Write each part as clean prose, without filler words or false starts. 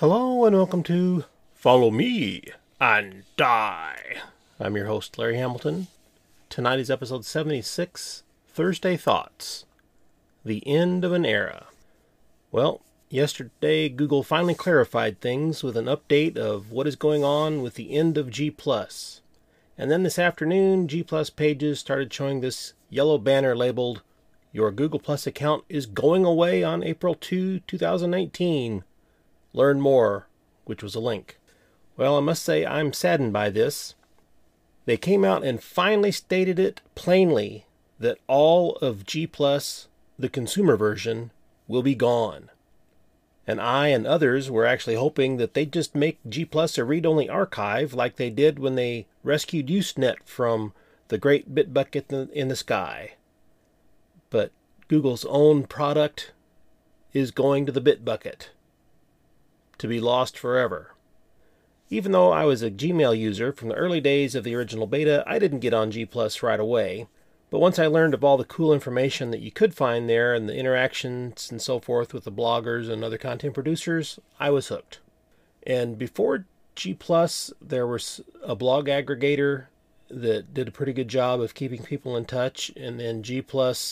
Hello and welcome to Follow Me and Die. I'm your host, Larry Hamilton. Tonight is episode 76, Thursday Thoughts. The End of an Era. Well, yesterday Google finally clarified things with an update of what is going on with the end of G+. And then this afternoon, G+ pages started showing this yellow banner labeled, "Your Google Plus account is going away on April 2, 2019. Learn more," which was a link. Well, I must say I'm saddened by this. They came out and finally stated it plainly that all of G+, the consumer version, will be gone. And I and others were actually hoping that they'd just make G+ a read-only archive like they did when they rescued Usenet from the great Bitbucket in the sky. But Google's own product is going to the Bitbucket, to be lost forever. Even though I was a Gmail user from the early days of the original beta, I didn't get on G+ right away. But once I learned of all the cool information that you could find there and the interactions and so forth with the bloggers and other content producers, I was hooked. And before G+, there was a blog aggregator that did a pretty good job of keeping people in touch, and then G+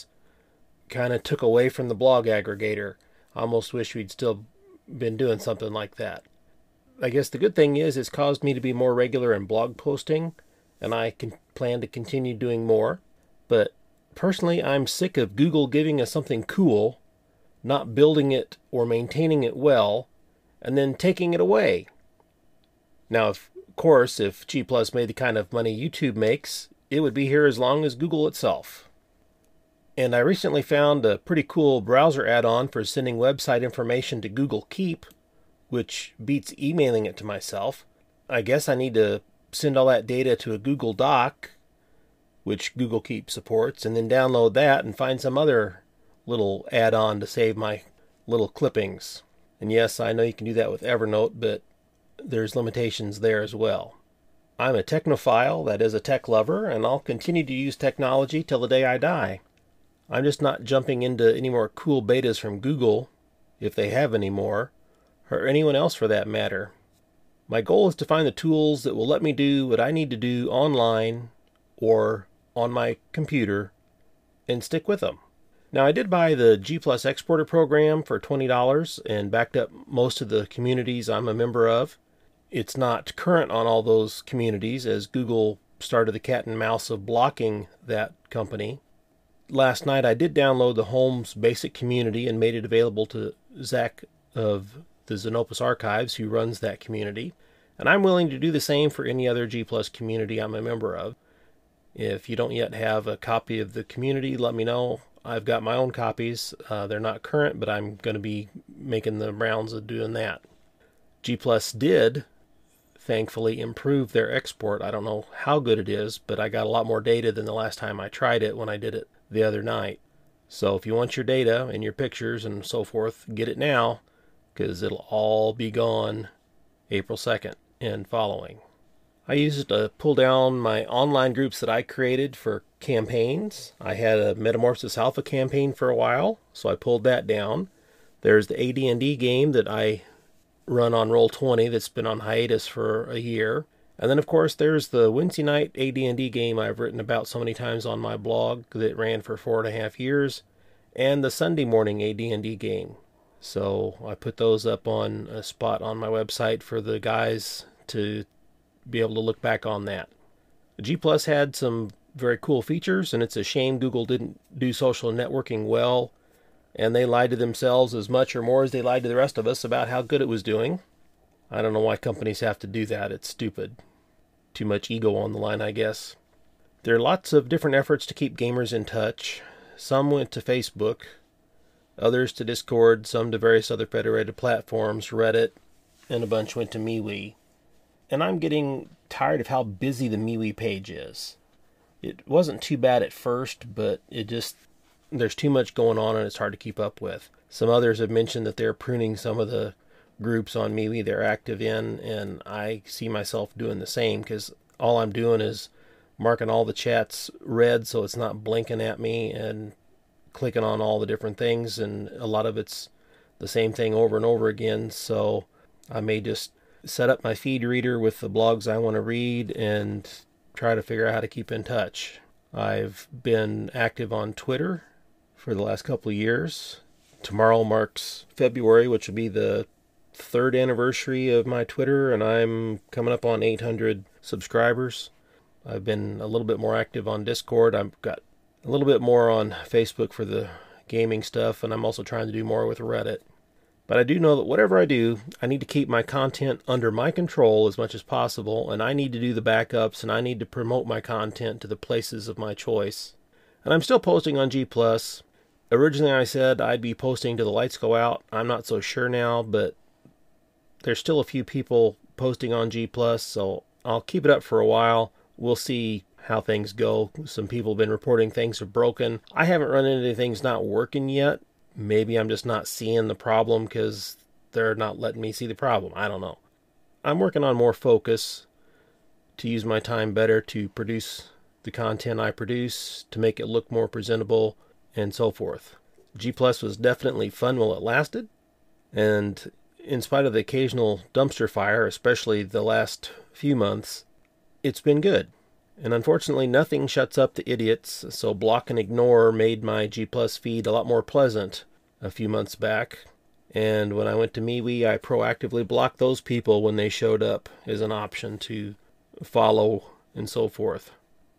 kind of took away from the blog aggregator. I almost wish we'd still been doing something like that. I guess the good thing is it's caused me to be more regular in blog posting, and I can plan to continue doing more. But personally, I'm sick of Google giving us something cool, not building it or maintaining it well, and then taking it away. Now, of course, if G+ made the kind of money YouTube makes, it would be here as long as Google itself. And I recently found a pretty cool browser add-on for sending website information to Google Keep, which beats emailing it to myself. I guess I need to send all that data to a Google Doc, which Google Keep supports, and then download that and find some other little add-on to save my little clippings. And yes, I know you can do that with Evernote, but there's limitations there as well. I'm a technophile, that is a tech lover, and I'll continue to use technology till the day I die. I'm just not jumping into any more cool betas from Google, if they have any more, or anyone else for that matter. My goal is to find the tools that will let me do what I need to do online or on my computer and stick with them. Now, I did buy the G+ Exporter program for $20 and backed up most of the communities I'm a member of. It's not current on all those communities as Google started the cat and mouse of blocking that company. Last night I did download the Holmes Basic Community and made it available to Zach of the Xenopus Archives, who runs that community. And I'm willing to do the same for any other G+ community I'm a member of. If you don't yet have a copy of the community, let me know. I've got my own copies. They're not current, but I'm going to be making the rounds of doing that. G+ did, thankfully, improve their export. I don't know how good it is, but I got a lot more data than the last time I tried it when I did it the other night. So if you want your data and your pictures and so forth, get it now, because it'll all be gone April 2nd and following. I use it to pull down my online groups that I created for campaigns. I had a Metamorphosis Alpha campaign for a while, so I pulled that down. There's the AD&D game that I run on Roll20 that's been on hiatus for a year. And then, of course, there's the Wednesday night AD&D game I've written about so many times on my blog that ran for 4.5 years, and the Sunday morning AD&D game. So I put those up on a spot on my website for the guys to be able to look back on that. G+ had some very cool features, and it's a shame Google didn't do social networking well, and they lied to themselves as much or more as they lied to the rest of us about how good it was doing. I don't know why companies have to do that. It's stupid. Too much ego on the line, I guess. There are lots of different efforts to keep gamers in touch. Some went to Facebook, others to Discord, some to various other federated platforms, Reddit, and a bunch went to MeWe. And I'm getting tired of how busy the MeWe page is. It wasn't too bad at first, but there's too much going on and it's hard to keep up with. Some others have mentioned that they're pruning some of the groups on MeWe they're active in, and I see myself doing the same because all I'm doing is marking all the chats red so it's not blinking at me and clicking on all the different things, and a lot of it's the same thing over and over again. So I may just set up my feed reader with the blogs I want to read and try to figure out how to keep in touch. I've been active on Twitter for the last couple of years. Tomorrow marks February, which will be the 3rd anniversary of my Twitter, and I'm coming up on 800 subscribers. I've been a little bit more active on Discord. I've got a little bit more on Facebook for the gaming stuff, and I'm also trying to do more with Reddit. But I do know that whatever I do, I need to keep my content under my control as much as possible, and I need to do the backups, and I need to promote my content to the places of my choice. And I'm still posting on G+. Originally I said I'd be posting to the lights go out. I'm not so sure now, but there's still a few people posting on G+, so I'll keep it up for a while. We'll see how things go. Some people have been reporting things are broken. I haven't run into things not working yet. Maybe I'm just not seeing the problem because they're not letting me see the problem. I don't know. I'm working on more focus to use my time better to produce the content I produce, to make it look more presentable, and so forth. G+ was definitely fun while it lasted, and in spite of the occasional dumpster fire, especially the last few months, it's been good. And unfortunately, nothing shuts up the idiots, so block and ignore made my G+ feed a lot more pleasant a few months back. And when I went to MeWe, I proactively blocked those people when they showed up as an option to follow and so forth.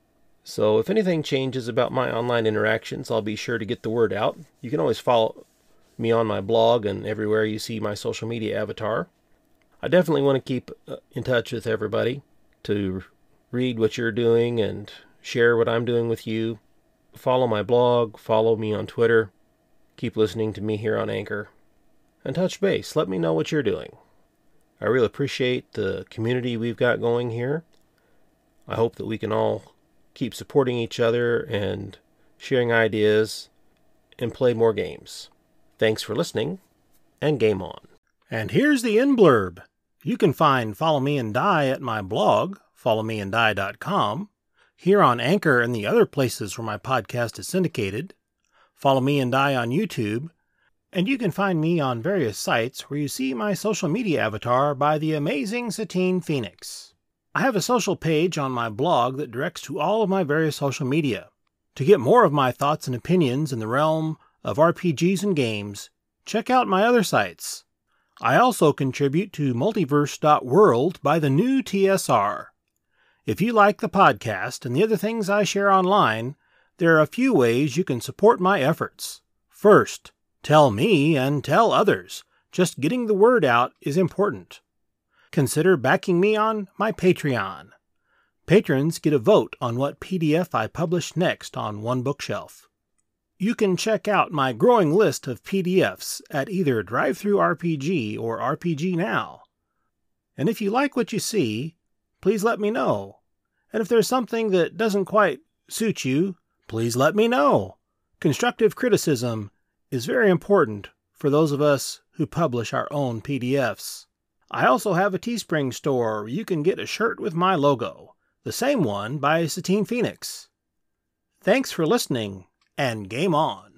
So if anything changes about my online interactions, I'll be sure to get the word out. You can always follow me on my blog and everywhere you see my social media avatar. I definitely want to keep in touch with everybody to read what you're doing and share what I'm doing with you. Follow my blog, follow me on Twitter, keep listening to me here on Anchor, and touch base. Let me know what you're doing. I really appreciate the community we've got going here. I hope that we can all keep supporting each other and sharing ideas and play more games. Thanks for listening, and game on. And here's the end blurb. You can find Follow Me and Die at my blog, followmeanddie.com, here on Anchor and the other places where my podcast is syndicated. Follow Me and Die on YouTube, and you can find me on various sites where you see my social media avatar by the amazing Satine Phoenix. I have a social page on my blog that directs to all of my various social media. To get more of my thoughts and opinions in the realm of RPGs and games, check out my other sites. I also contribute to multiverse.world by the new TSR. If you like the podcast and the other things I share online, there are a few ways you can support my efforts. First, tell me and tell others. Just getting the word out is important. Consider backing me on my Patreon. Patrons get a vote on what PDF I publish next on One Bookshelf. You can check out my growing list of PDFs at either DriveThruRPG or RPG Now. And if you like what you see, please let me know. And if there's something that doesn't quite suit you, please let me know. Constructive criticism is very important for those of us who publish our own PDFs. I also have a Teespring store where you can get a shirt with my logo, the same one by Satine Phoenix. Thanks for listening, and game on.